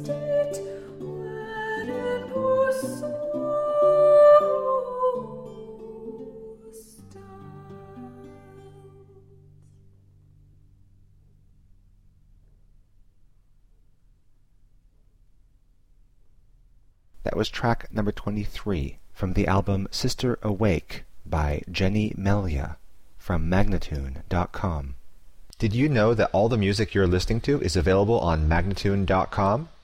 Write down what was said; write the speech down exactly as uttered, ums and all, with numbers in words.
state wherein poor sorrow stands. That was track number twenty-three from the album Sister Awake by Jenny Melia from Magnatune dot com. Did you know that all the music you're listening to is available on Magnatune dot com?